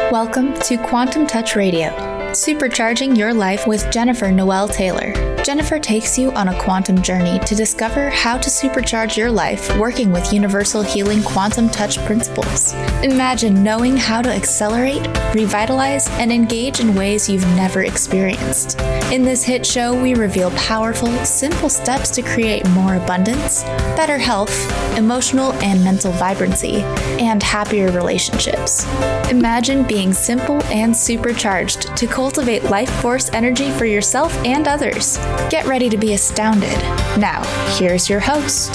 Welcome to Quantum Touch Radio, supercharging your life with Jennifer Noel Taylor. Jennifer takes you on a quantum journey to discover how to supercharge your life working with universal healing quantum touch principles. Imagine knowing how to accelerate, revitalize, and engage in ways you've never experienced. In this hit show, we reveal powerful, simple steps to create more abundance, better health, emotional and mental vibrancy, and happier relationships. Imagine being simple and supercharged to cultivate life force energy for yourself and others. Get ready to be astounded. Now, here's your host.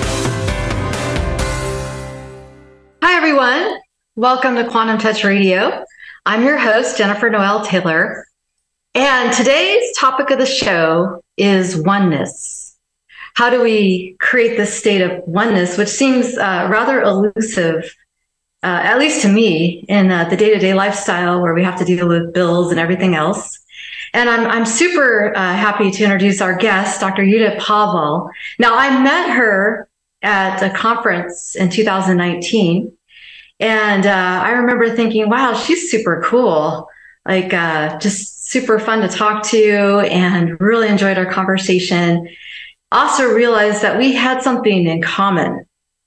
Hi, everyone. Welcome to Quantum Touch Radio. I'm your host, Jennifer Noel Taylor. And today's topic of the show is oneness. How do we create this state of oneness, which seems rather elusive, at least to me, in the day-to-day lifestyle where we have to deal with bills and everything else. And I'm super happy to introduce our guest, Dr. Judith Pavel. Now, I met her at a conference in 2019, and I remember thinking, wow, she's super cool, like just super fun to talk to, and really enjoyed our conversation. Also realized that we had something in common.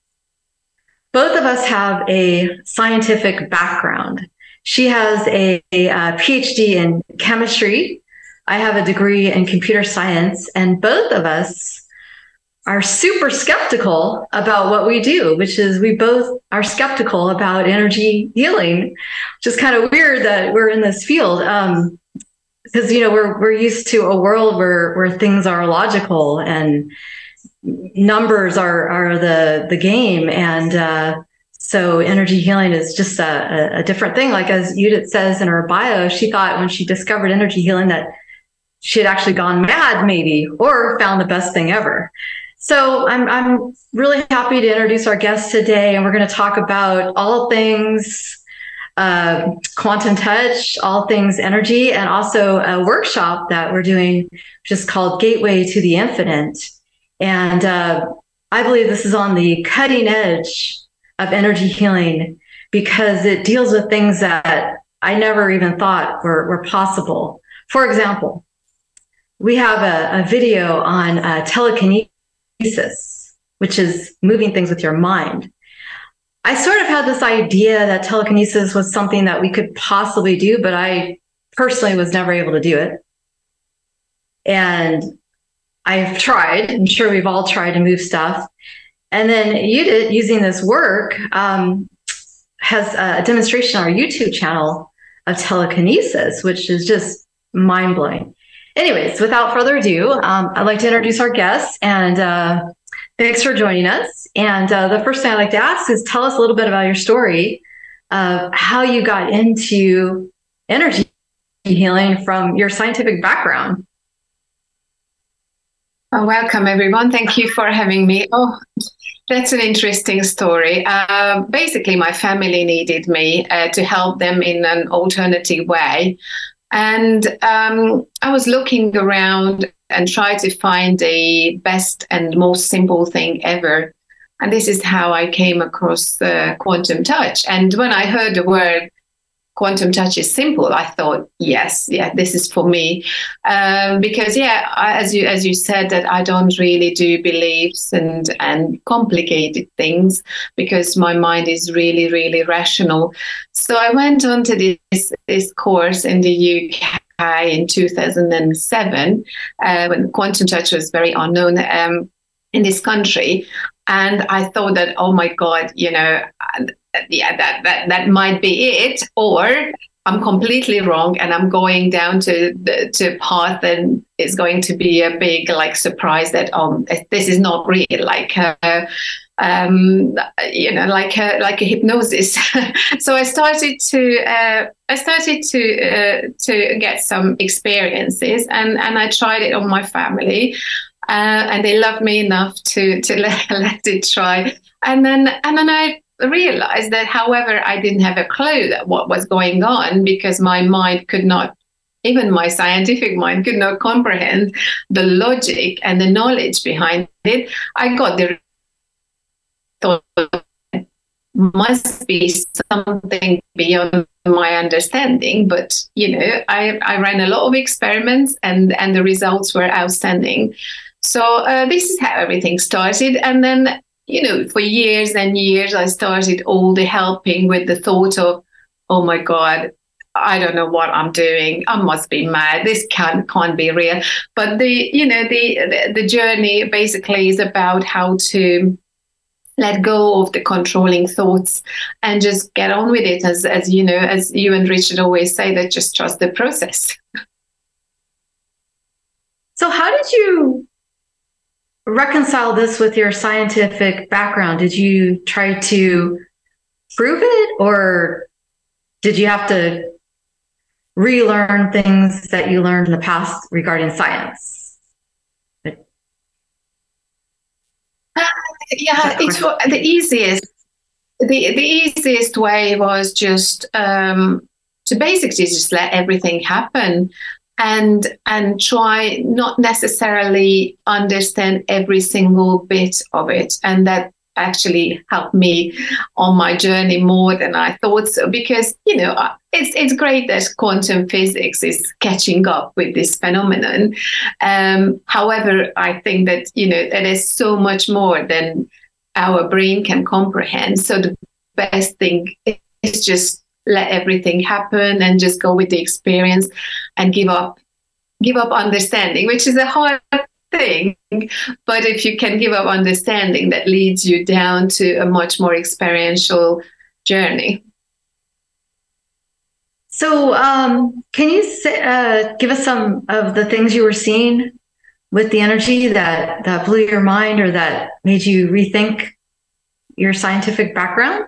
Both of us have a scientific background. She has a PhD in chemistry. I have a degree in computer science, and both of us are super skeptical about what we do, which is we both are skeptical about energy healing, which is kind of weird that we're in this field. Because, you know, we're used to a world where things are logical and numbers are the game. And so energy healing is just a different thing. Like as Judith says in her bio, she thought when she discovered energy healing that she had actually gone mad maybe, or found the best thing ever. So I'm really happy to introduce our guest today, and we're going to talk about all things quantum touch, all things energy, and also a workshop that we're doing, which is called Gateway to the Infinite. And I believe this is on the cutting edge of energy healing because it deals with things that I never even thought were possible. For example, we have a video on telekinesis, which is moving things with your mind. I sort of had this idea that telekinesis was something that we could possibly do, but I personally was never able to do it. And I've tried. I'm sure we've all tried to move stuff. And then Judith, using this work, has a demonstration on our YouTube channel of telekinesis, which is just mind-blowing. Anyways, without further ado, I'd like to introduce our guests, and thanks for joining us. And the first thing I'd like to ask is tell us a little bit about your story of how you got into energy healing from your scientific background. Oh, welcome, everyone. Thank you for having me. Oh, that's an interesting story. Basically, my family needed me to help them in an alternative way. And I was looking around and tried to find the best and most simple thing ever. And this is how I came across quantum touch. And when I heard the word quantum touch is simple, I thought, yes, this is for me. Because, as you said, that I don't really do beliefs and complicated things because my mind is really, really rational. So I went on to this course in the UK in 2007, when quantum touch was very unknown in this country. And I thought that, oh my God, you know, that might be it, or I'm completely wrong and I'm going down to a path and it's going to be a big surprise that this is not real, like a hypnosis. So I started to get some experiences, and I tried it on my family, and they loved me enough to let it try, and then I realized that, however, I didn't have a clue that what was going on because my mind could not, even my scientific mind could not comprehend the logic and the knowledge behind it. I got the thought must be something beyond my understanding. But, I ran a lot of experiments and the results were outstanding. So this is how everything started. And then, for years and years, I started all the helping with the thought of, oh my God, I don't know what I'm doing. I must be mad. This can't be real. But the journey basically is about how to let go of the controlling thoughts and just get on with it. As you and Richard always say, that just trust the process. So how did you reconcile this with your scientific background? Did you try to prove it, or did you have to relearn things that you learned in the past regarding science? It's the easiest. The easiest way was just to basically just let everything happen, and try not necessarily understand every single bit of it, and that actually helped me on my journey more than I thought so, because it's great that quantum physics is catching up with this phenomenon. However, I think that it is so much more than our brain can comprehend. So the best thing is just let everything happen and just go with the experience and give up understanding, which is a hard thing. But if you can give up understanding, that leads you down to a much more experiential journey. So can you give us some of the things you were seeing with the energy that blew your mind, or that made you rethink your scientific background?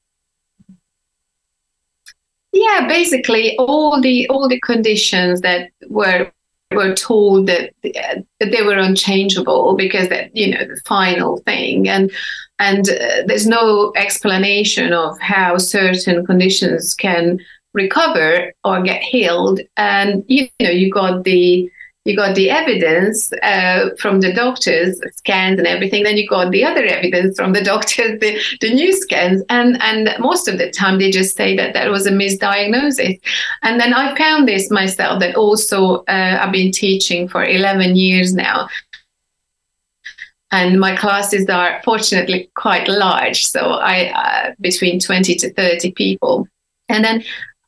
Yeah, basically all the conditions that were told that they were unchangeable, because that the final thing, and there's no explanation of how certain conditions can recover or get healed. And you got the evidence from the doctors, scans and everything. Then you got the other evidence from the doctors, the new scans, and most of the time they just say that was a misdiagnosis. And then I found this myself, that also I've been teaching for 11 years now, and my classes are fortunately quite large, so I between 20 to 30 people, and then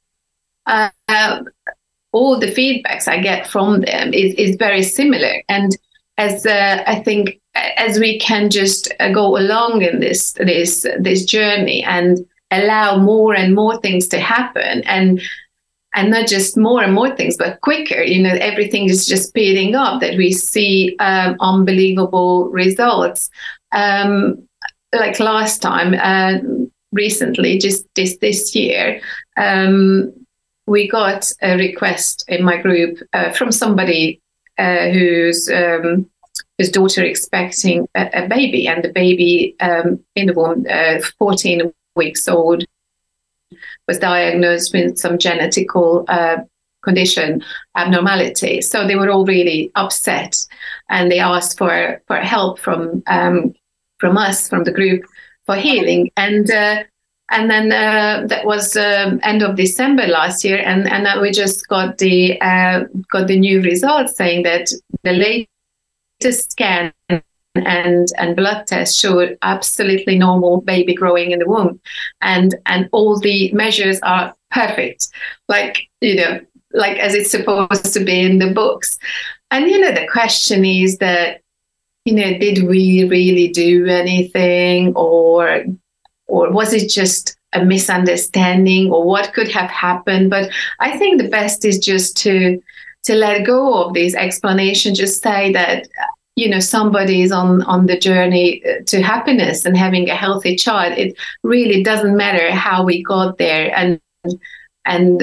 all the feedbacks I get from them is very similar. And as I think, as we can just go along in this journey and allow more and more things to happen, and not just more and more things, but quicker, everything is just speeding up, that we see unbelievable results. Like last time, recently, just this year, we got a request in my group from somebody whose daughter expecting a baby, and the baby in the womb, 14 weeks old, was diagnosed with some genetical condition, abnormality. So they were all really upset, and they asked for help from us, from the group, for healing. And then that was end of December last year, and we just got the new results saying that the latest scan and blood test showed absolutely normal baby growing in the womb, and all the measures are perfect, like as it's supposed to be in the books. And the question is that did we really do anything, or was it just a misunderstanding, or what could have happened? But I think the best is just to let go of these explanations. Just say that somebody is on the journey to happiness and having a healthy child. It really doesn't matter how we got there. And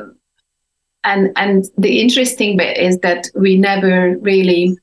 the interesting bit is that we never really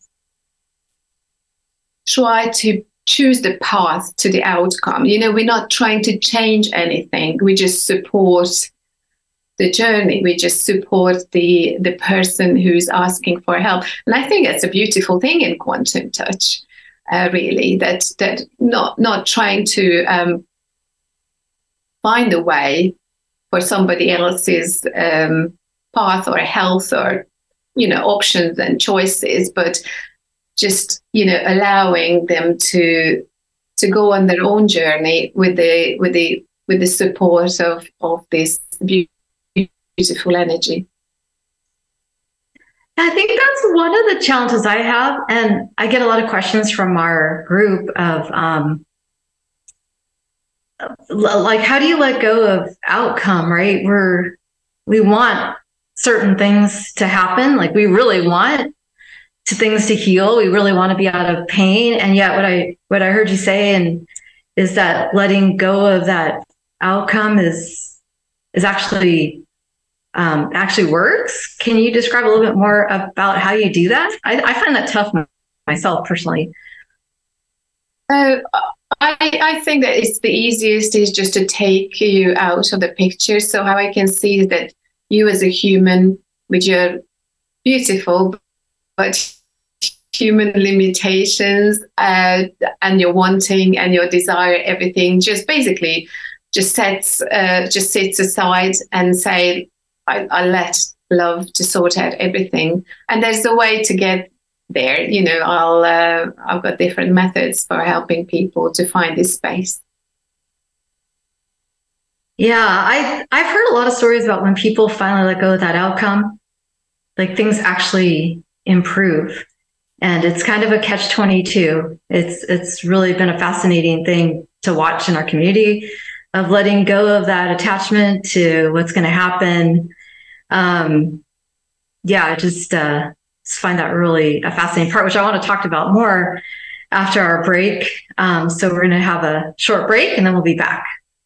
try to choose the path to the outcome. We're not trying to change anything. We just support the journey. We just support the person who's asking for help. And I think that's a beautiful thing in Quantum Touch, really, that not trying to find a way for somebody else's path or health or, options and choices, but just, allowing them to go on their own journey with the support of this beautiful energy. I think that's one of the challenges I have. And I get a lot of questions from our group of, like, how do you let go of outcome, right? We want certain things to happen. Like, we really want things to heal. We really want to be out of pain. And yet what I heard you say is that letting go of that outcome is actually works. Can you describe a little bit more about how you do that? I find that tough myself personally. I think that it's the easiest is just to take you out of the picture. So how I can see that you as a human with your beautiful but human limitations and your wanting and your desire, everything just sits aside and say, I let love to sort out everything. And there's a way to get there. I've got different methods for helping people to find this space. Yeah, I've heard a lot of stories about when people finally let go of that outcome, like things actually improve. And it's kind of a catch-22. It's really been a fascinating thing to watch in our community of letting go of that attachment to what's going to happen. I just find that really a fascinating part, which I want to talk about more after our break. So we're going to have a short break and then we'll be back.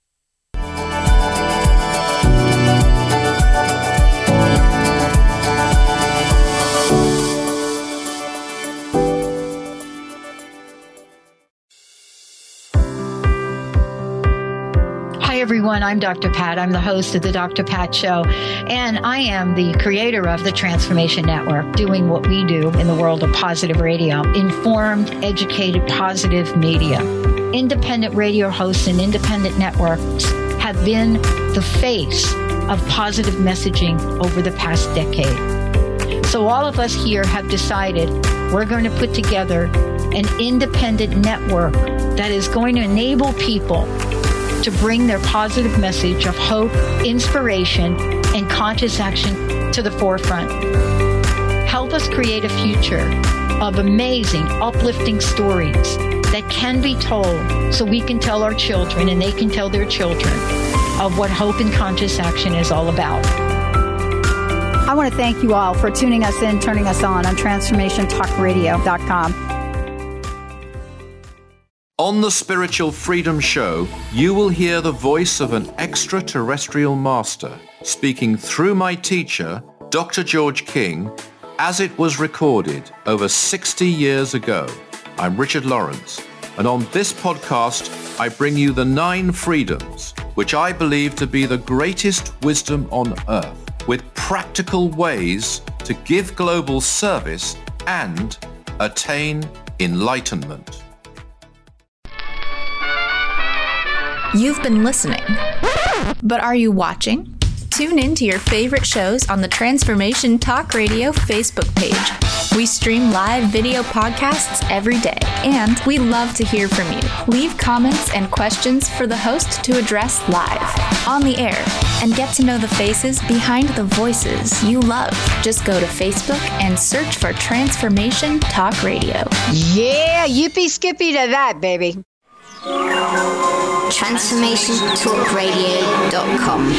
Hi, everyone. I'm Dr. Pat. I'm the host of the Dr. Pat Show, and I am the creator of the Transformation Network, doing what we do in the world of positive radio, informed, educated, positive media. Independent radio hosts and independent networks have been the face of positive messaging over the past decade. So all of us here have decided we're going to put together an independent network that is going to enable people to bring their positive message of hope, inspiration, and conscious action to the forefront. Help us create a future of amazing, uplifting stories that can be told so we can tell our children and they can tell their children of what hope and conscious action is all about. I want to thank you all for tuning us in, turning us on TransformationTalkRadio.com. On the Spiritual Freedom Show, you will hear the voice of an extraterrestrial master speaking through my teacher, Dr. George King, as it was recorded over 60 years ago. I'm Richard Lawrence, and on this podcast, I bring you the 9 freedoms, which I believe to be the greatest wisdom on earth, with practical ways to give global service and attain enlightenment. You've been listening, but are you watching? Tune in to your favorite shows on the Transformation Talk Radio Facebook page. We stream live video podcasts every day, and we love to hear from you. Leave comments and questions for the host to address live, on the air, and get to know the faces behind the voices you love. Just go to Facebook and search for Transformation Talk Radio. Yeah, yippee skippy to that, baby. TransformationTalkRadio.com.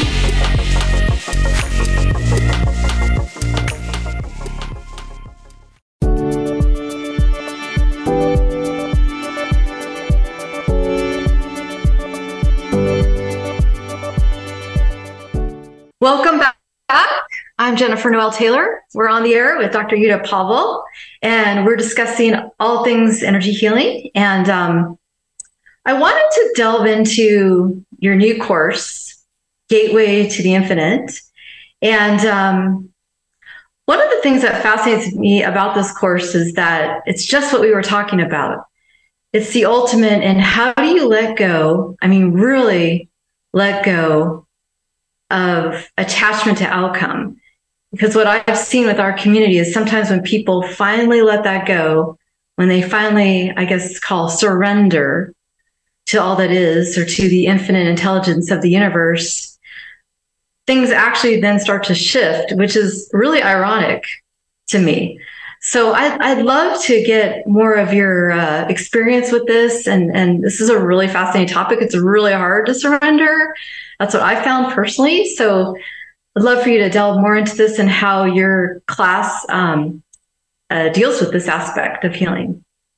Welcome back. I'm Jennifer Noel Taylor. We're on the air with Dr. Jutta Pavel, and we're discussing all things energy healing. And I wanted to delve into your new course, Gateway to the Infinite. And one of the things that fascinates me about this course is that it's just what we were talking about. It's the ultimate in how do you let go? I mean, really let go of attachment to outcome. Because what I've seen with our community is sometimes when people finally let that go, when they finally, I guess, call surrender to all that is, or to the infinite intelligence of the universe, things actually then start to shift, which is really ironic to me. So I'd love to get more of your experience with this. And this is a really fascinating topic. It's really hard to surrender. That's what I found personally. So I'd love for you to delve more into this and how your class deals with this aspect of healing.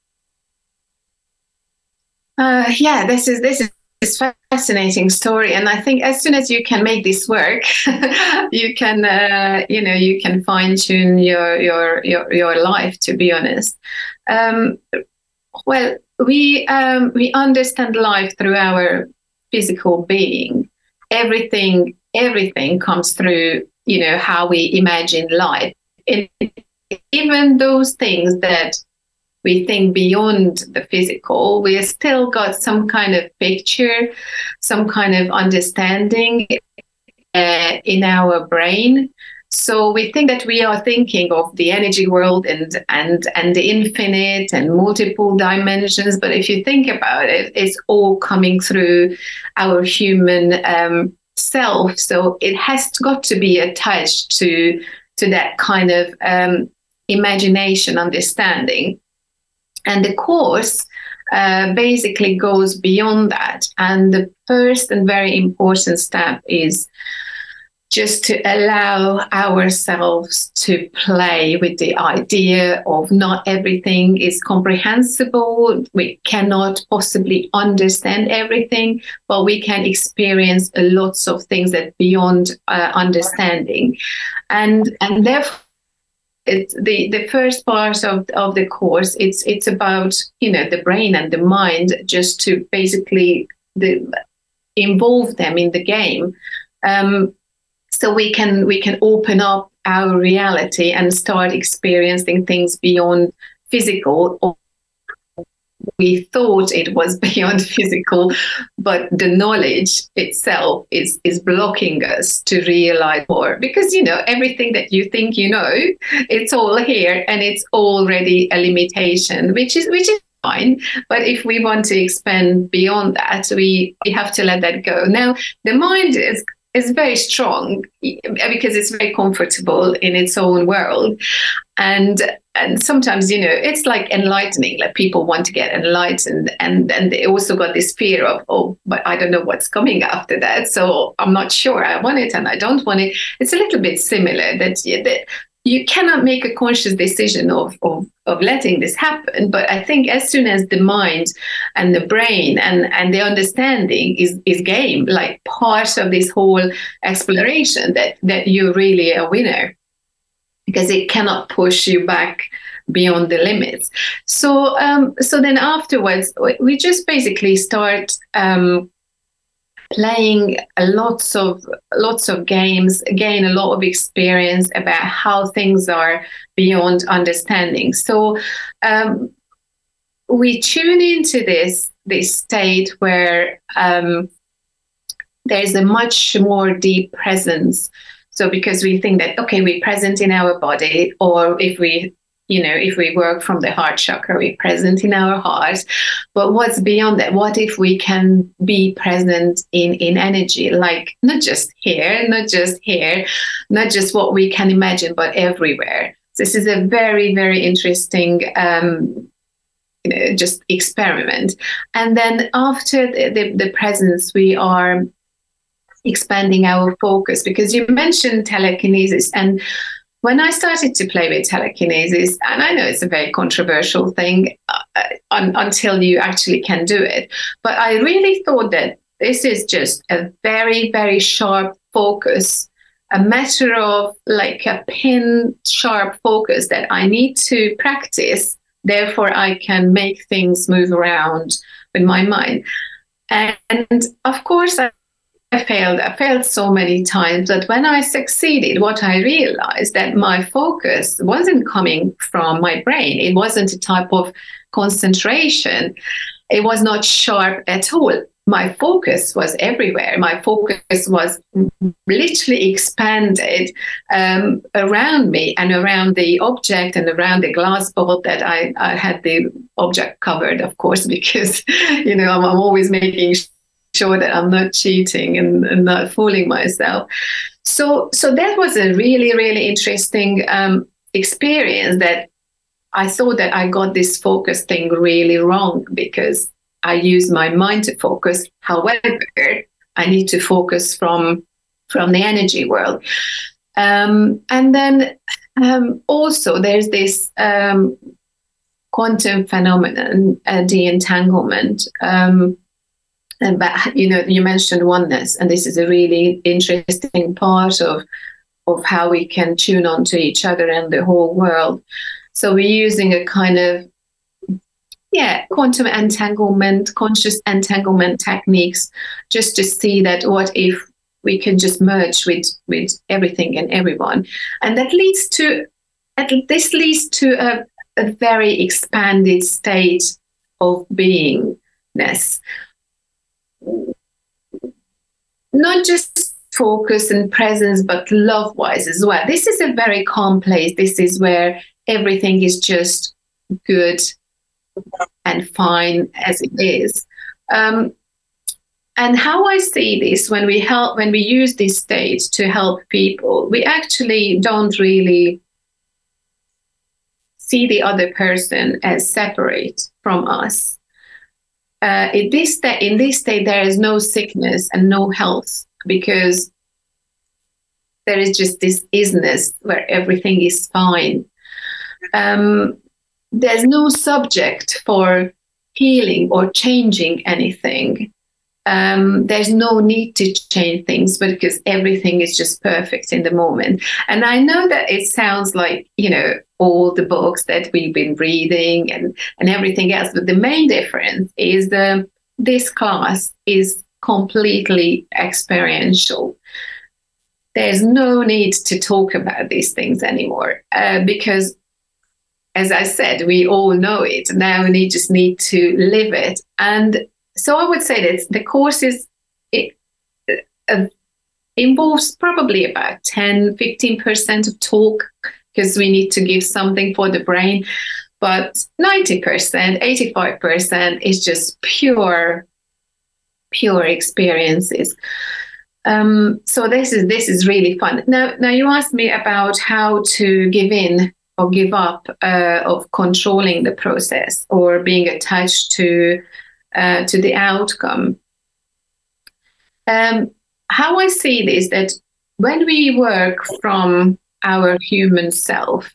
This is a fascinating story, and I think as soon as you can make this work, you can fine tune your life. To be honest, we understand life through our physical being. Everything comes through how we imagine life, and even those things that we think beyond the physical, we still got some kind of picture, some kind of understanding in our brain. So we think that we are thinking of the energy world and the infinite and multiple dimensions. But if you think about it, it's all coming through our human self. So it has got to be attached to that kind of imagination, understanding. And the course basically goes beyond that. And the first and very important step is just to allow ourselves to play with the idea of not everything is comprehensible. We cannot possibly understand everything, but we can experience lots of things that beyond understanding. And therefore, it's the first part of the course. It's about the brain and the mind, just to basically involve them in the game, so we can open up our reality and start experiencing things beyond physical. Or we thought it was beyond physical, but the knowledge itself is blocking us to realize more, because everything that you think it's all here, and it's already a limitation, which is fine. But if we want to expand beyond that, we have to let that go. Now, the mind is very strong because it's very comfortable in its own world, and sometimes it's like enlightening. Like, people want to get enlightened, and they also got this fear of, but I don't know what's coming after that, so I'm not sure I want it and I don't want it. It's a little bit similar, that you cannot make a conscious decision of letting this happen. But I think as soon as the mind and the brain and the understanding is game, like part of this whole exploration, that you're really a winner, because it cannot push you back beyond the limits. So then afterwards, we just basically start playing lots of games, gain a lot of experience about how things are beyond understanding. So we tune into this state where there's a much more deep presence. So because we think that, okay, we're present in our body, or if we work from the heart chakra, we're present in our heart. But what's beyond that? What if we can be present in energy, like not just here, not just what we can imagine, but everywhere. This is a very, very interesting just experiment. And then after the presence, we are expanding our focus, because you mentioned telekinesis. And when I started to play with telekinesis, and I know it's a very controversial thing until you actually can do it, but I really thought that this is just a very, very sharp focus, a matter of like a pin sharp focus that I need to practice. Therefore, I can make things move around with my mind. And of course, I failed so many times, that when I succeeded, what I realized that my focus wasn't coming from my brain. It wasn't a type of concentration. It was not sharp at all. my focus was everywhere. My focus was literally expanded around me and around the object and around the glass bottle that I had the object covered, of course, because, I'm always making sure that I'm not cheating and not fooling myself. So that was a really, really interesting experience, that I thought that I got this focus thing really wrong, because I use my mind to focus. However, I need to focus from the energy world. And then also there's this quantum phenomenon, de-entanglement. But you mentioned oneness, and this is a really interesting part of how we can tune on to each other and the whole world. So we're using a kind of quantum entanglement, conscious entanglement techniques, just to see that what if we can just merge with everything and everyone. And that leads to a very expanded state of beingness. Not just focus and presence, but love-wise as well. This is a very calm place. This is where everything is just good and fine as it is. And how I see this, when we use this state to help people, we actually don't really see the other person as separate from us. In this state, there is no sickness and no health, because there is just this isness where everything is fine. There's no subject for healing or changing anything. There's no need to change things, because everything is just perfect in the moment. And I know that it sounds like, all the books that we've been reading and everything else, but the main difference is this class is completely experiential. There's no need to talk about these things anymore, because, as I said, we all know it. Now we just need to live it. And so I would say that the course involves probably about 10-15% of talk, because we need to give something for the brain. But 90%, 85% is just pure experiences. So this is really fun. Now you asked me about how to give in or give up of controlling the process or being attached to the outcome. How I see this, that when we work from our human self,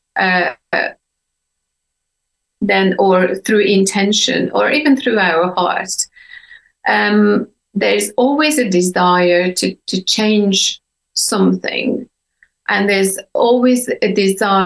then, or through intention, or even through our heart, there's always a desire to change something, and there's always a desire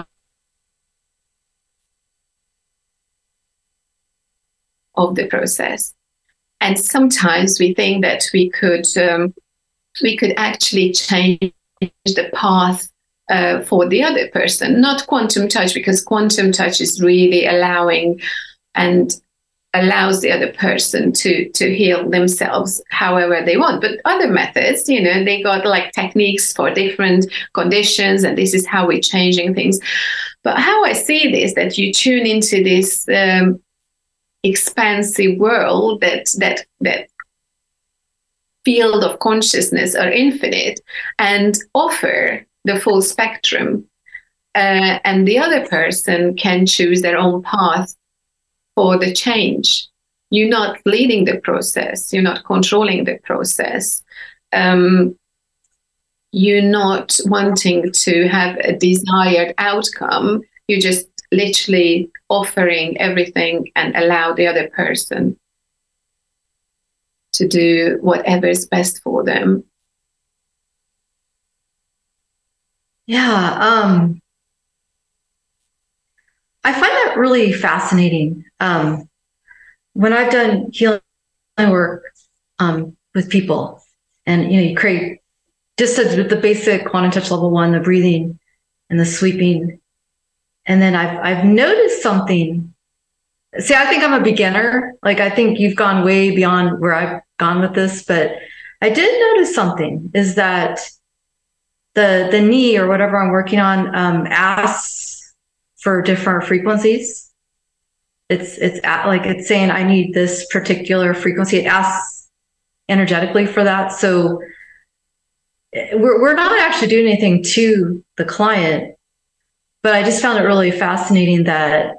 of the process. And sometimes we think that we could actually change the path for the other person, not quantum touch, because quantum touch is really allowing and allows the other person to heal themselves however they want. But other methods, they got like techniques for different conditions, and this is how we're changing things. But how I see this, that you tune into this expansive world, that field of consciousness or infinite, and offer the full spectrum, and the other person can choose their own path for the change. You're not leading the process, you're not controlling the process, you're not wanting to have a desired outcome. You're just literally offering everything and allow the other person to do whatever is best for them. Yeah, I find that really fascinating. When I've done healing work with people, and you create just the basic quantum touch level 1, the breathing and the sweeping, and then I've noticed something. See, I think I'm a beginner. Like, I think you've gone way beyond where gone with this, but I did notice something is that the knee or whatever I'm working on asks for different frequencies. It's saying I need this particular frequency. It asks energetically for that. So we're not actually doing anything to the client, but I just found it really fascinating that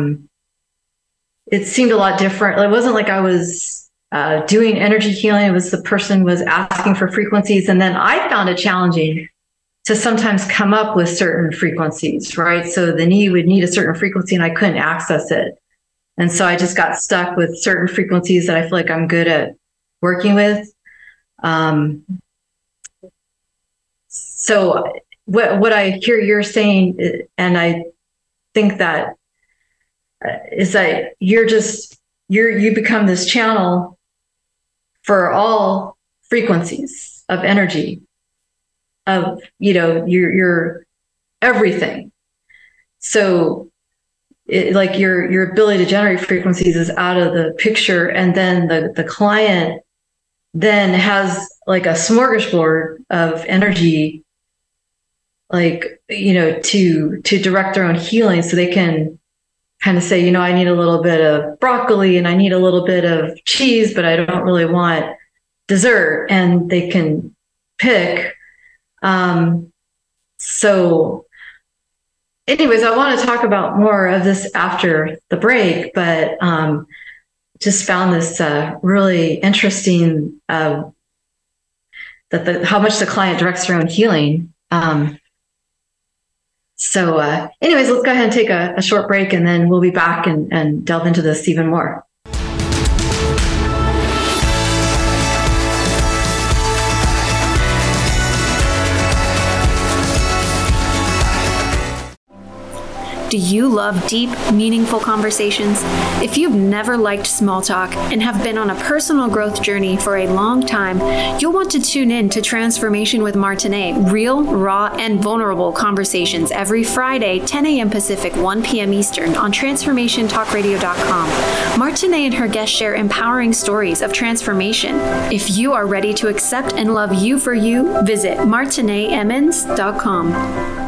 it seemed a lot different. It wasn't like I was doing energy healing. It was the person was asking for frequencies. And then I found it challenging to sometimes come up with certain frequencies, right? So the knee would need a certain frequency and I couldn't access it. And so I just got stuck with certain frequencies that I feel like I'm good at working with. So what I hear you're saying, and I think that is that you become this channel for all frequencies of energy, of your everything. So like your ability to generate frequencies is out of the picture, and then the client then has like a smorgasbord of energy, like to direct their own healing, so they can kind of say, I need a little bit of broccoli and I need a little bit of cheese, but I don't really want dessert, and they can pick. So anyways, I want to talk about more of this after the break, but just found this really interesting, that how much the client directs their own healing. So anyways, let's go ahead and take a short break, and then we'll be back and delve into this even more. Do you love deep, meaningful conversations? If you've never liked small talk and have been on a personal growth journey for a long time, you'll want to tune in to Transformation with Martinez, real, raw, and vulnerable conversations every Friday, 10 a.m. Pacific, 1 p.m. Eastern on TransformationTalkRadio.com. Martinez and her guests share empowering stories of transformation. If you are ready to accept and love you for you, visit MartinezEmmons.com.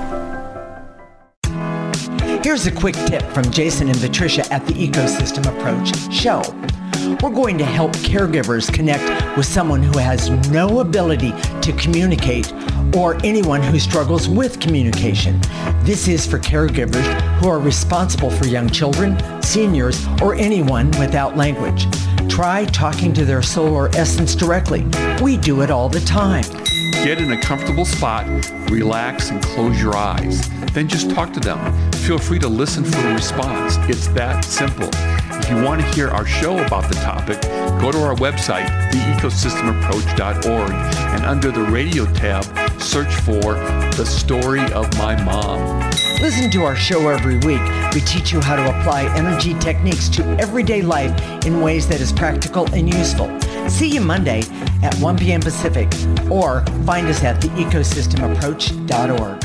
Here's a quick tip from Jason and Patricia at the Ecosystem Approach show. We're going to help caregivers connect with someone who has no ability to communicate or anyone who struggles with communication. This is for caregivers who are responsible for young children, seniors, or anyone without language. Try talking to their soul or essence directly. We do it all the time. Get in a comfortable spot, relax, and close your eyes. Then just talk to them. Feel free to listen for a response. It's that simple. If you want to hear our show about the topic, go to our website, theecosystemapproach.org, and under the radio tab, search for The Story of My Mom. Listen to our show every week. We teach you how to apply energy techniques to everyday life in ways that is practical and useful. See you Monday at 1 p.m. Pacific, or find us at theecosystemapproach.org.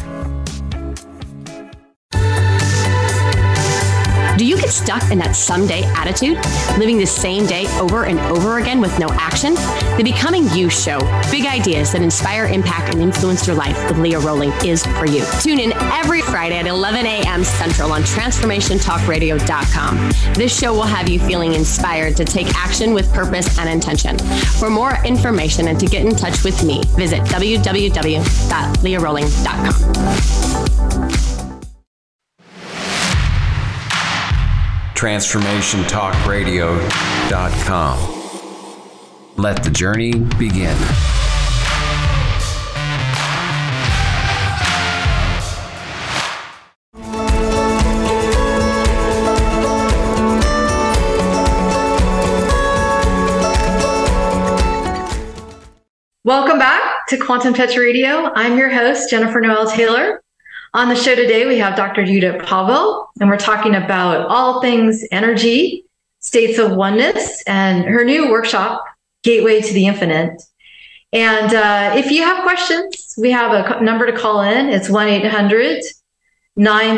Do you get stuck in that someday attitude, living the same day over and over again with no action? The Becoming You show, big ideas that inspire, impact, and influence your life with Leah Rowling is for you. Tune in every Friday at 11 a.m. Central on TransformationTalkRadio.com. This show will have you feeling inspired to take action with purpose and intention. For more information and to get in touch with me, visit www.leahrowling.com. TransformationTalkRadio.com. Let the journey begin. Welcome back to Quantum Touch Radio. I'm your host, Jennifer Noel Taylor. On the show today, we have Dr. Judith Pavel, and we're talking about all things energy, states of oneness, and her new workshop, Gateway to the Infinite. And if you have questions, we have a number to call in. It's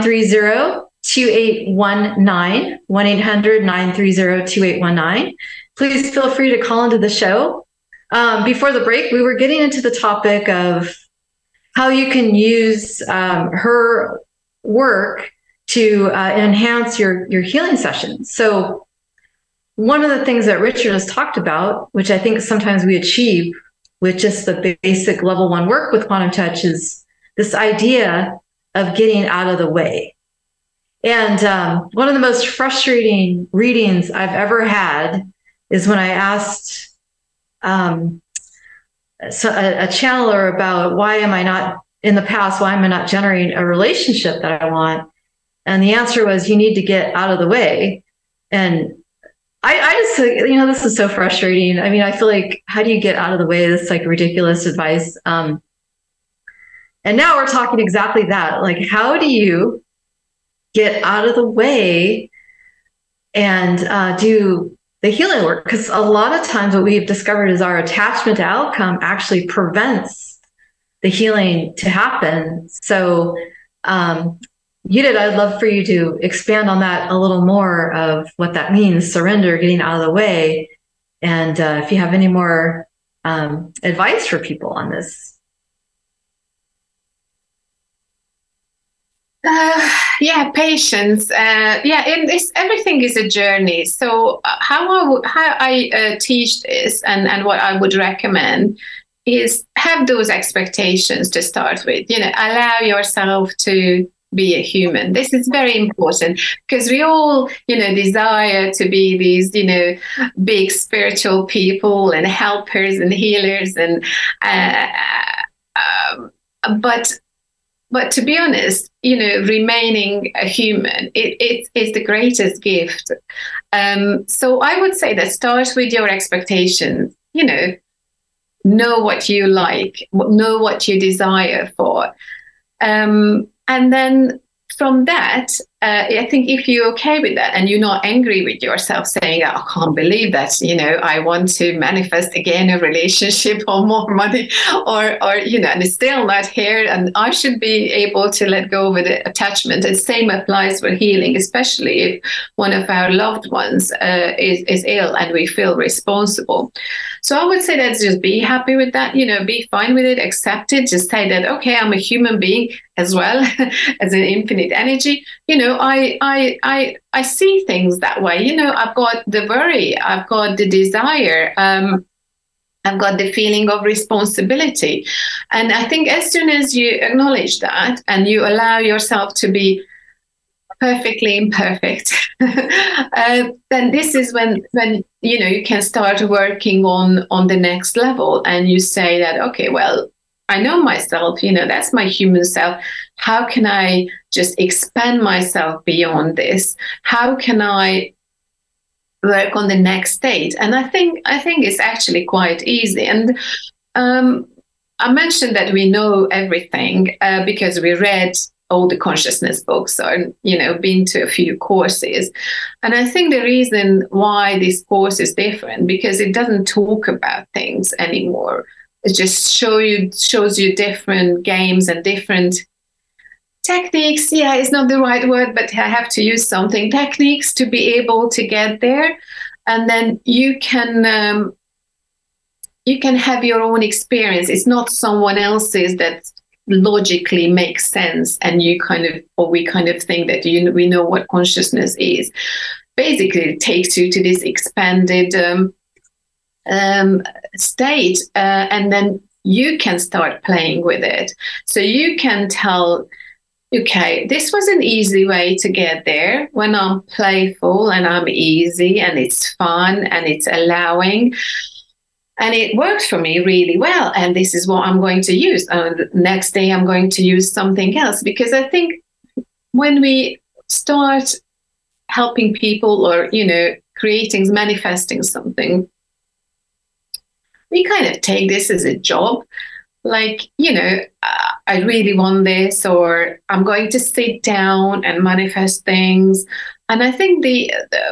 1-800-930-2819, 1-800-930-2819. please feel free to call into the show. Before the break, we were getting into the topic of how you can use her work to enhance your healing sessions. So one of the things that Richard has talked about, which I think sometimes we achieve with just the basic level 1 work with Quantum Touch, is this idea of getting out of the way. And one of the most frustrating readings I've ever had is when I asked a channeler about why am I not generating a relationship that I want? And the answer was, you need to get out of the way. And I just, this is so frustrating. I mean, I feel like, how do you get out of the way? This is like ridiculous advice. And now we're talking exactly that. Like, how do you get out of the way and do the healing work? Because a lot of times what we've discovered is our attachment to outcome actually prevents the healing to happen. So, I'd love for you to expand on that a little more of what that means, surrender, getting out of the way. And if you have any more advice for people on this. Patience. Everything is a journey. So how I teach this and what I would recommend is have those expectations to start with. Allow yourself to be a human. This is very important because we all, desire to be these, big spiritual people and helpers and healers. And but to be honest, remaining a human, it's the greatest gift. So I would say that start with your expectations. Know what you like, know what you desire for. And then from that, I think if you're okay with that and you're not angry with yourself saying, I can't believe that, I want to manifest again a relationship or more money or and it's still not here and I should be able to let go of the attachment. The same applies for healing, especially if one of our loved ones is ill and we feel responsible. So I would say that just be happy with that, be fine with it, accept it, just say that, okay, I'm a human being as well as an infinite energy. I see things that way. I've got the worry, I've got the desire, I've got the feeling of responsibility. And I think as soon as you acknowledge that and you allow yourself to be perfectly imperfect, then this is when you can start working on the next level and you say that, okay, well, I know myself, that's my human self. How can I just expand myself beyond this? How can I work on the next state? And I think it's actually quite easy. And I mentioned that we know everything because we read all the consciousness books or, been to a few courses. And I think the reason why this course is different, because it doesn't talk about things anymore. It just shows you different games and different techniques. Yeah, it's not the right word, but I have to use something. Techniques to be able to get there. And then you can have your own experience. It's not someone else's that logically makes sense. And we kind of think that we know what consciousness is. Basically, it takes you to this expanded state, and then you can start playing with it. So you can tell, okay, this was an easy way to get there when I'm playful and I'm easy and it's fun and it's allowing. And it worked for me really well. And this is what I'm going to use. The next day, I'm going to use something else. Because I think when we start helping people or, creating, manifesting something, we kind of take this as a job. Like, I really want this, or I'm going to sit down and manifest things. And I think the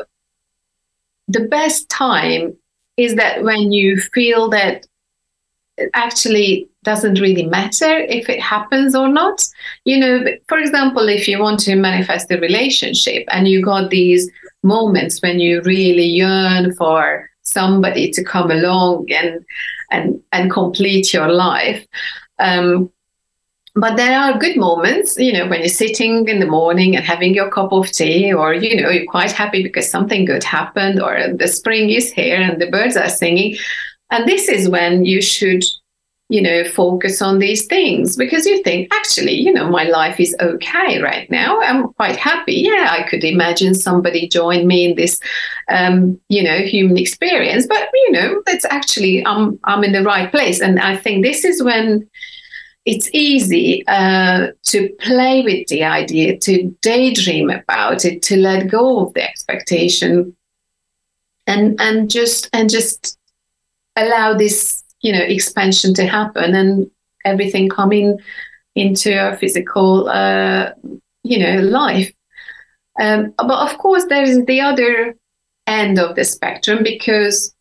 best time is that when you feel that it actually doesn't really matter if it happens or not. For example, if you want to manifest a relationship and you got these moments when you really yearn for somebody to come along and complete your life. But there are good moments, when you're sitting in the morning and having your cup of tea, or, you're quite happy because something good happened, or the spring is here and the birds are singing. And this is when you should, focus on these things, because you think, actually, my life is okay right now. I'm quite happy. Yeah, I could imagine somebody join me in this, human experience. But, that's actually, I'm in the right place. And I think this is when it's easy to play with the idea, to daydream about it, to let go of the expectation, and just allow this, expansion to happen, and everything coming into your physical, life. But of course, there is the other end of the spectrum, because,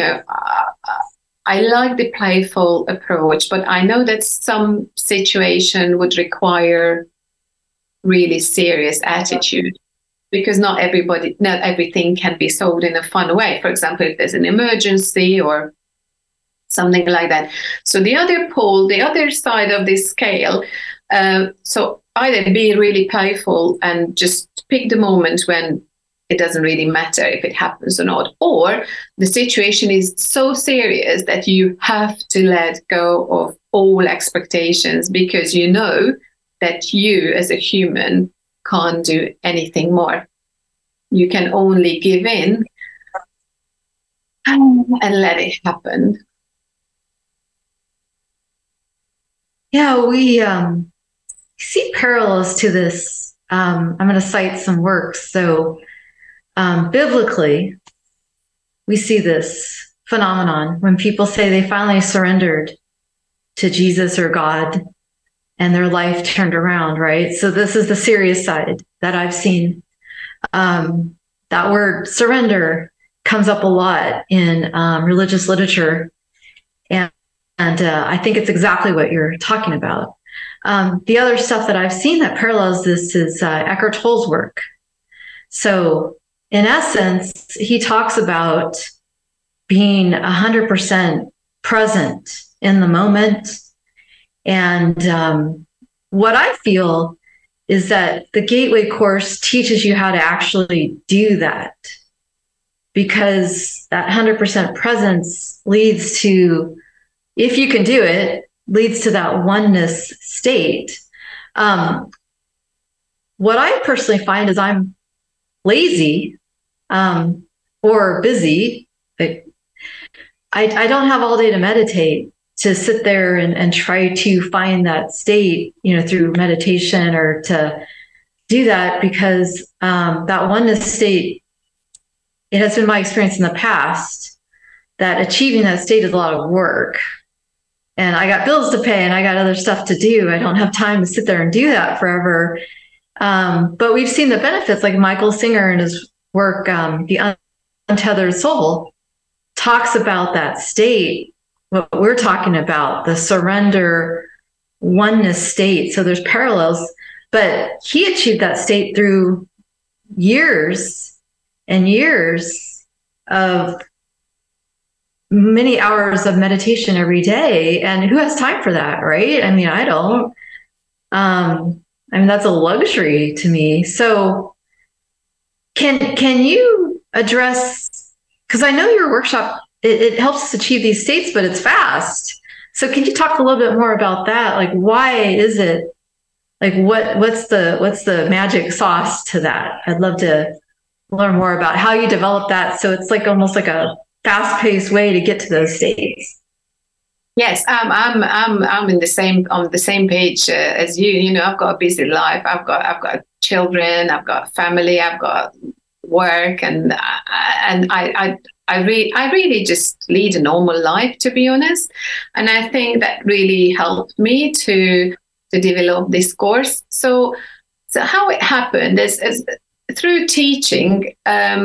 I like the playful approach, but I know that some situation would require really serious attitude, because not everything can be solved in a fun way. For example, if there's an emergency or something like that. So the other pole, the other side of this scale, so either be really playful and just pick the moment when it doesn't really matter if it happens or not, or the situation is so serious that you have to let go of all expectations, because you know that you as a human can't do anything more. You can only give in and let it happen. Yeah, we see parallels to this. I'm going to cite some works. So biblically, we see this phenomenon when people say they finally surrendered to Jesus or God and their life turned around, right? So this is the serious side that I've seen. That word surrender comes up a lot in religious literature. And I think it's exactly what you're talking about. The other stuff that I've seen that parallels this is Eckhart Tolle's work. So in essence, he talks about being 100% present in the moment. And what I feel is that the Gateway course teaches you how to actually do that, because that 100% presence leads to, if you can do it, leads to that oneness state. What I personally find is I'm lazy or busy. I don't have all day to meditate, to sit there and try to find that state, through meditation, or to do that, because that oneness state, it has been my experience in the past that achieving that state is a lot of work. And I got bills to pay and I got other stuff to do. I don't have time to sit there and do that forever. But we've seen the benefits, like Michael Singer in his work, The Untethered Soul, talks about that state, what we're talking about, the surrender oneness state. So there's parallels, but he achieved that state through years and years of many hours of meditation every day. And who has time for that, right? I mean, I don't. That's a luxury to me. So can you address, because I know your workshop, it helps us achieve these states, but it's fast. So can you talk a little bit more about that? Like, why is it, like, what's the magic sauce to that? I'd love to learn more about how you develop that. So it's like almost like a fast-paced way to get to those states. Yes, I'm on the same page as you. I've got a busy life. I've got children. I've got family. I've got work, and I really just lead a normal life, to be honest. And I think that really helped me to develop this course. So how it happened is through teaching.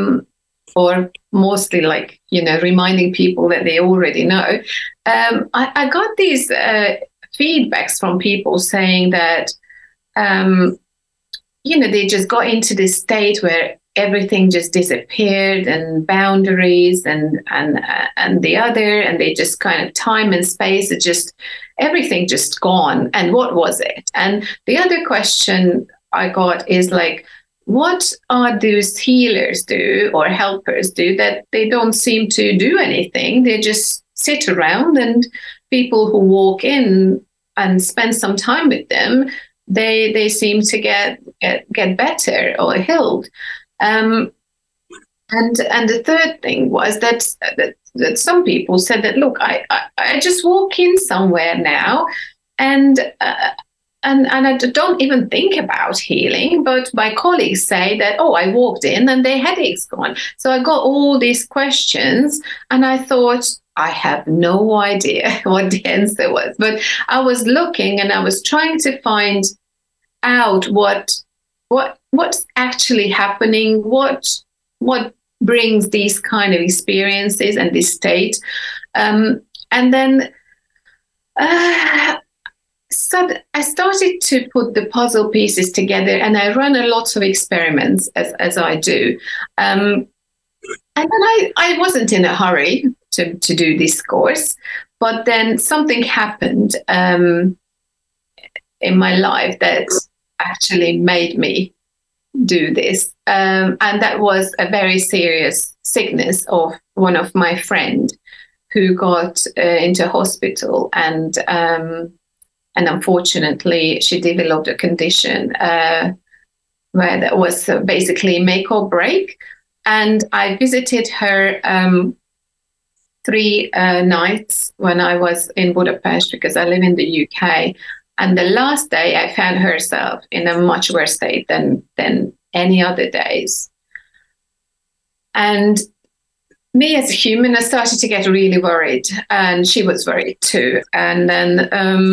Or mostly reminding people that they already know. I got these feedbacks from people saying that, they just got into this state where everything just disappeared, and boundaries and the other, and they just kind of time and space, it just, everything just gone. And what was it? And the other question I got is like, what are those healers do or helpers do that they don't seem to do anything? They just sit around, and people who walk in and spend some time with them, they seem to get better or healed. And the third thing was that some people said that, look, I just walk in somewhere now, and I don't even think about healing, but my colleagues say that, oh, I walked in and their headache's gone. So I got all these questions, and I thought, I have no idea what the answer was. But I was looking, and I was trying to find out what's actually happening, what brings these kind of experiences and this state. And then so I started to put the puzzle pieces together, and I run a lot of experiments as I do. And then I wasn't in a hurry to do this course, but then something happened in my life that actually made me do this. And that was a very serious sickness of one of my friends who got into hospital, and unfortunately she developed a condition where that was basically make or break. And I visited her 3 nights when I was in Budapest, because I live in the UK. And the last day I found herself in a much worse state than any other days. And me as a human, I started to get really worried, and she was worried too. And then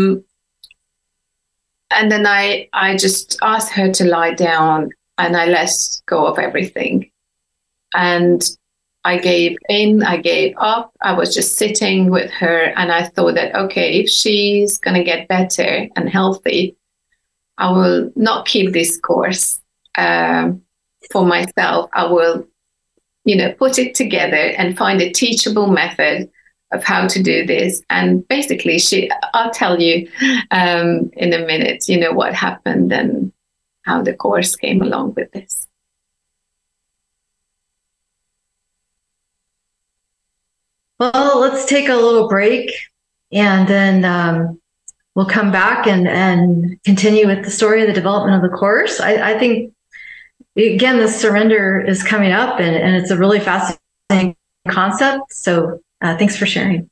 I just asked her to lie down, and I let go of everything. And I gave in, I gave up. I was just sitting with her, and I thought that, okay, if she's going to get better and healthy, I will not keep this course for myself. I will, put it together and find a teachable method of how to do this. And basically, I'll tell you in a minute, what happened and how the course came along with this. Well, let's take a little break, and then we'll come back and continue with the story of the development of the course. I think, again, the surrender is coming up, and it's a really fascinating concept. So thanks for sharing.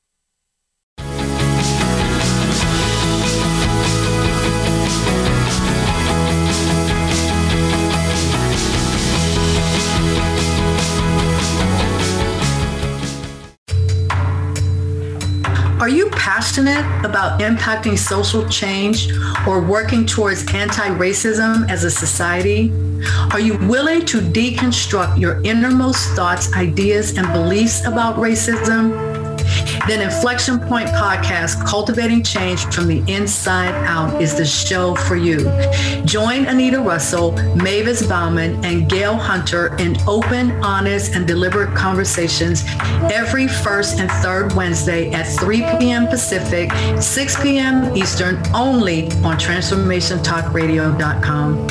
Are you passionate about impacting social change or working towards anti-racism as a society? Are you willing to deconstruct your innermost thoughts, ideas, and beliefs about racism? Then Inflection Point Podcast, Cultivating Change from the Inside Out, is the show for you. Join Anita Russell, Mavis Bauman, and Gail Hunter in open, honest, and deliberate conversations every first and third Wednesday at 3 p.m. Pacific, 6 p.m. Eastern, only on TransformationTalkRadio.com.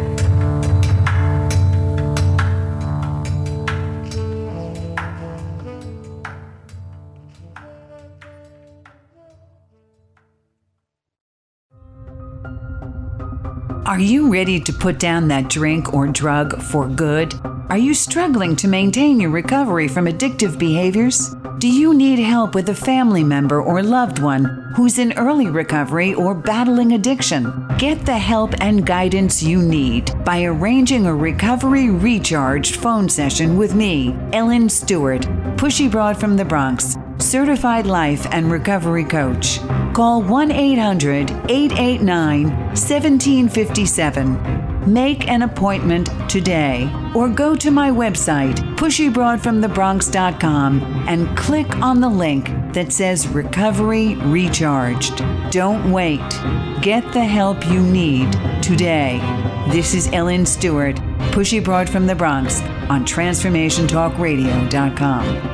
Are you ready to put down that drink or drug for good? Are you struggling to maintain your recovery from addictive behaviors? Do you need help with a family member or loved one who's in early recovery or battling addiction? Get the help and guidance you need by arranging a Recovery Recharged phone session with me, Ellen Stewart, Pushy Broad from the Bronx, certified life and recovery coach. Call 1-800-889-1757. Make an appointment today or go to my website, pushybroadfromthebronx.com, and click on the link that says Recovery Recharged. Don't wait. Get the help you need today. This is Ellen Stewart, Pushy Broad from the Bronx on TransformationTalkRadio.com.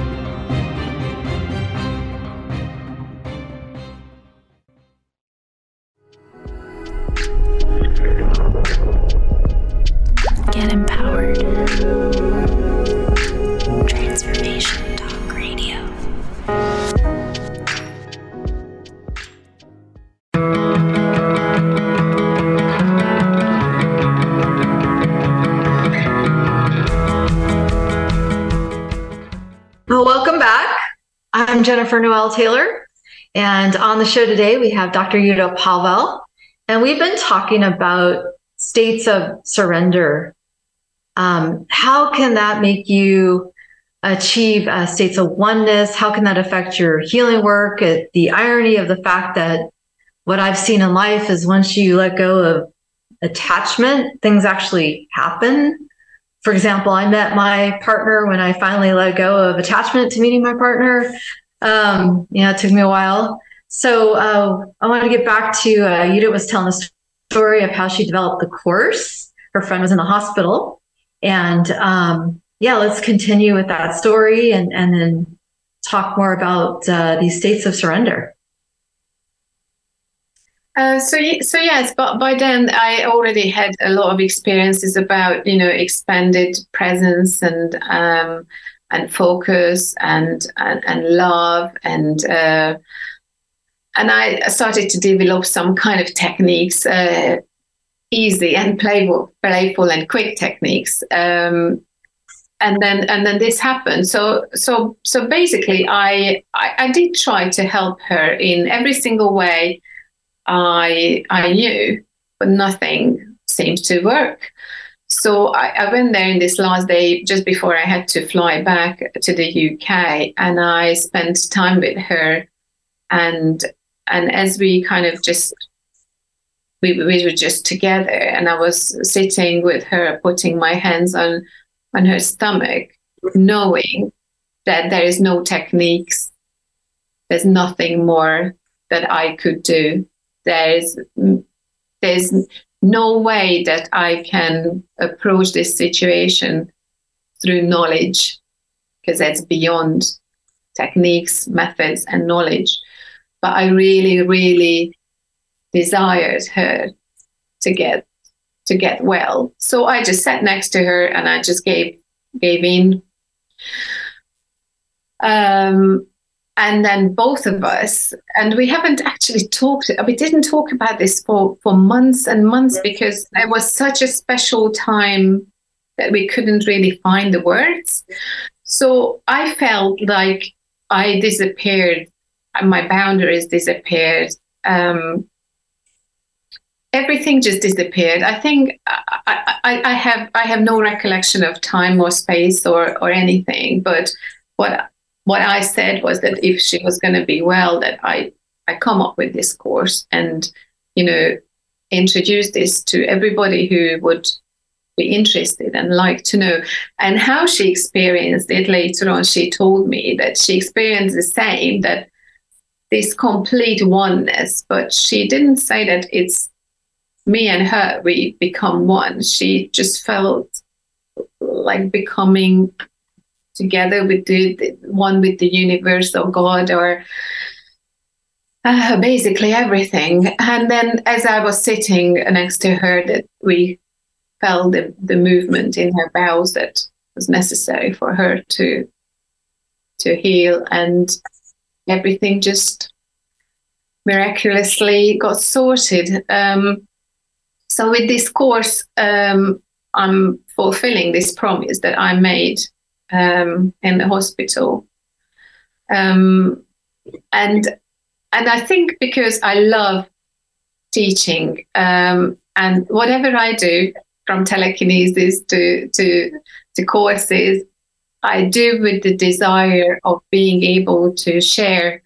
Get empowered. Transformation Talk Radio. Well, welcome back. I'm Jennifer Noel Taylor, and on the show today we have Dr. Jutta Palvel, and we've been talking about states of surrender. How can that make you achieve states of oneness? How can that affect your healing work? The irony of the fact that what I've seen in life is once you let go of attachment, things actually happen. For example, I met my partner when I finally let go of attachment to meeting my partner. It took me a while. So I want to get back to Jutta was telling the story of how she developed the course. Her friend was in the hospital. And let's continue with that story and then talk more about these states of surrender. So yes, but by then I already had a lot of experiences about expanded presence and focus and love and I started to develop some kind of techniques. Easy and playful and quick techniques, and then this happened. So basically, I did try to help her in every single way I knew, but nothing seemed to work. So I went there in this last day just before I had to fly back to the UK, and I spent time with her, and as we kind of just. We were just together, and I was sitting with her, putting my hands on her stomach, knowing that there is no techniques, there's nothing more that I could do. There's no way that I can approach this situation through knowledge, because that's beyond techniques, methods, and knowledge. But I really, really desired her to get well. So I just sat next to her and I just gave in. And then both of us, and we haven't actually we didn't talk about this for months and months, because it was such a special time that we couldn't really find the words. So I felt like I disappeared, my boundaries disappeared. Everything just disappeared. I think I have no recollection of time or space or anything. But what I said was that if she was going to be well, that I come up with this course and introduce this to everybody who would be interested and like to know. And how she experienced it later on, she told me that she experienced the same, that this complete oneness. But she didn't say that it's me and her, we become one. She just felt like becoming together with the one with the universe or God or basically everything. And then as I was sitting next to her, that we felt the movement in her bowels that was necessary for her to heal, and everything just miraculously got sorted. So with this course, I'm fulfilling this promise that I made in the hospital. And I think because I love teaching, and whatever I do, from telekinesis to courses, I do with the desire of being able to share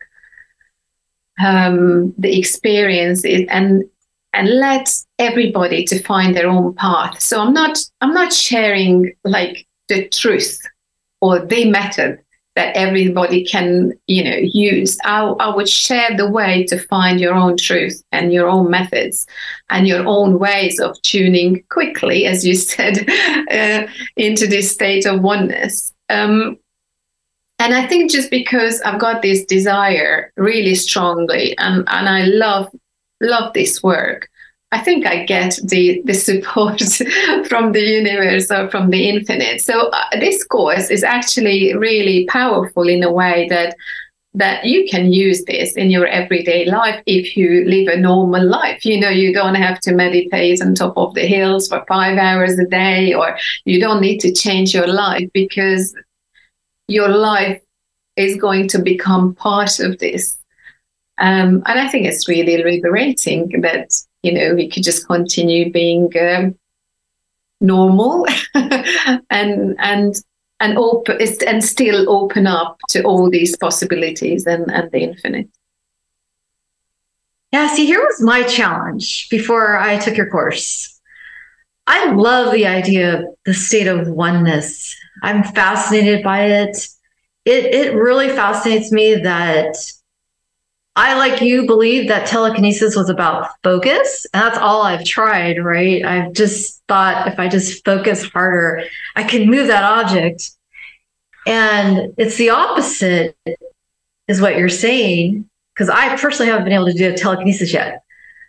the experiences and let everybody to find their own path. So I'm not sharing like the truth or the method. that everybody can, use. I would share the way to find your own truth and your own methods and your own ways of tuning quickly, as you said, into this state of oneness. And I think just because I've got this desire really strongly, and I love this work, I think I get the support from the universe or from the infinite. So this course is actually really powerful in a way that you can use this in your everyday life if you live a normal life. You don't have to meditate on top of the hills for 5 hours a day, or you don't need to change your life, because your life is going to become part of this. And I think it's really liberating that we could just continue being normal and open, and still open up to all these possibilities and the infinite. Yeah, see, here was my challenge before I took your course. I love the idea of the state of oneness. I'm fascinated by it. It really fascinates me that I, like you, believe that telekinesis was about focus. And that's all I've tried, right? I've just thought if I just focus harder, I can move that object. And it's the opposite, is what you're saying, because I personally haven't been able to do telekinesis yet.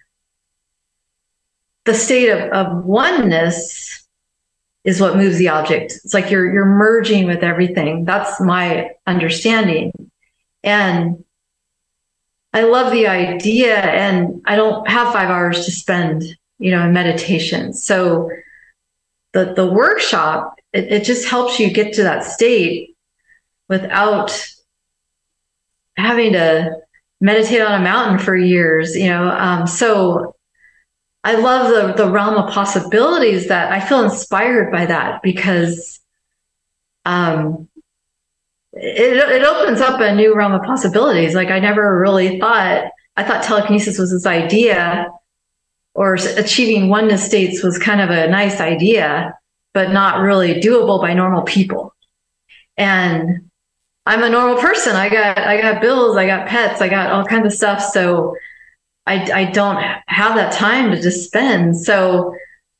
The state of oneness is what moves the object. It's like you're merging with everything. That's my understanding. And I love the idea, and I don't have 5 hours to spend, in meditation. So the workshop, it just helps you get to that state without having to meditate on a mountain for years, So I love the realm of possibilities that I feel inspired by that, because it opens up a new realm of possibilities. Like I never really thought telekinesis was this idea, or achieving oneness states was kind of a nice idea, but not really doable by normal people. And I'm a normal person. I got bills, I got pets, I got all kinds of stuff. So I don't have that time to just spend. So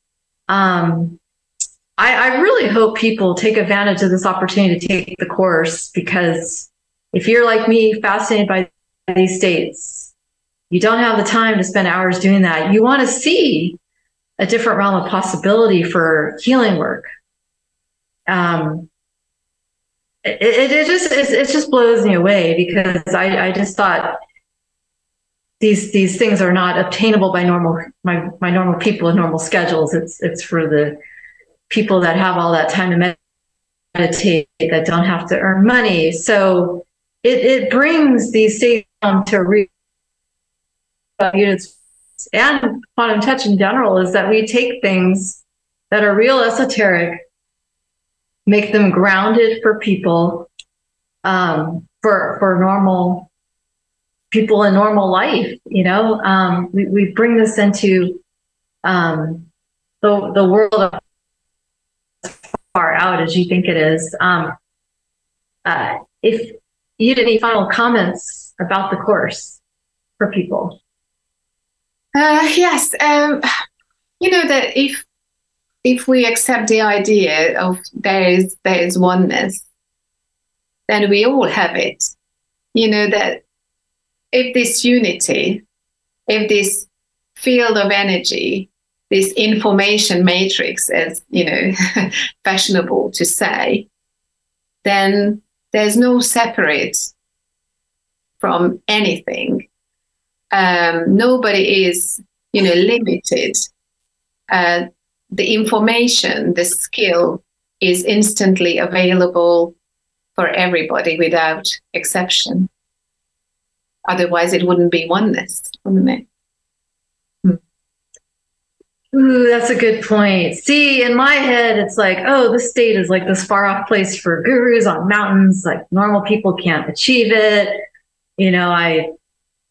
I really hope people take advantage of this opportunity to take the course, because if you're like me, fascinated by these states, you don't have the time to spend hours doing that. You want to see a different realm of possibility for healing work. It just blows me away, because I just thought these things are not obtainable by my normal people with normal schedules. It's for the people that have all that time to meditate, that don't have to earn money. So it brings these states to real units. And quantum touch in general is that we take things that are real esoteric, make them grounded for people, for normal people in normal life. We bring this into the world of far out as you think it is. If you had any final comments about the course for people. Yes. That if we accept the idea of there is oneness, then we all have it. That if this unity, if this field of energy, this information matrix, as fashionable to say, then there's no separate from anything. Nobody is limited. The information, the skill is instantly available for everybody without exception. Otherwise it wouldn't be oneness, wouldn't it? Ooh, that's a good point. See, in my head, it's like, oh, this state is like this far off place for gurus on mountains. Like normal people can't achieve it.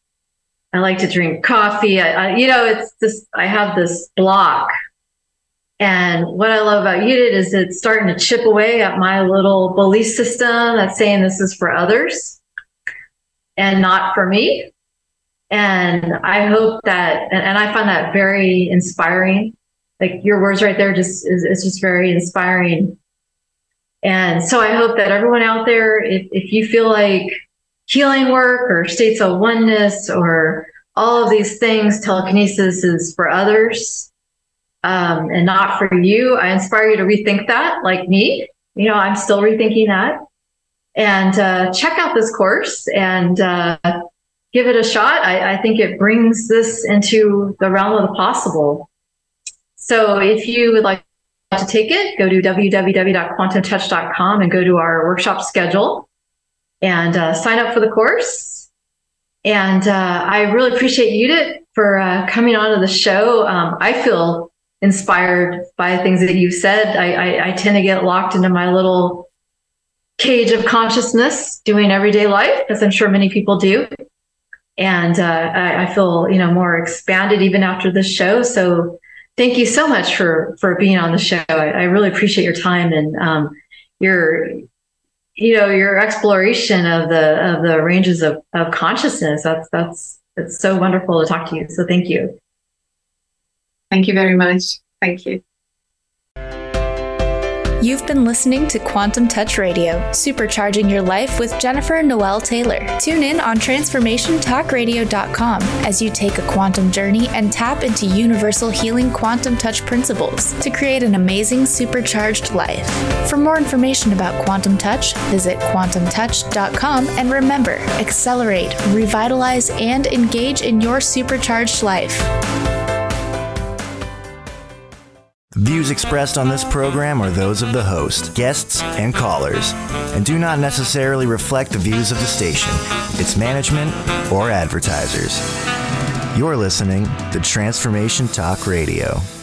I like to drink coffee. It's just, I have this block And what I love about Udit is it's starting to chip away at my little belief system that's saying this is for others and not for me. And I hope that, and I find that very inspiring. Like your words right there is just very inspiring. And so I hope that everyone out there, if you feel like healing work or states of oneness or all of these things, telekinesis is for others and not for you, I inspire you to rethink that, like me. I'm still rethinking that. And check out this course and give it a shot. I think it brings this into the realm of the possible. So if you would like to take it, go to www.quantumtouch.com and go to our workshop schedule and sign up for the course. And I really appreciate Udit for coming onto the show. I feel inspired by things that you've said. I tend to get locked into my little cage of consciousness doing everyday life, as I'm sure many people do. And I feel, more expanded even after this show. So thank you so much for being on the show. I really appreciate your time and your exploration of the ranges of consciousness. It's so wonderful to talk to you. So thank you. Thank you very much. Thank you. You've been listening to Quantum Touch Radio, supercharging your life with Jennifer Noel Taylor. Tune in on TransformationTalkRadio.com as you take a quantum journey and tap into universal healing quantum touch principles to create an amazing supercharged life. For more information about Quantum Touch, visit QuantumTouch.com and remember, accelerate, revitalize, and engage in your supercharged life. Views expressed on this program are those of the host, guests, and callers, and do not necessarily reflect the views of the station, its management, or advertisers. You're listening to Transformation Talk Radio.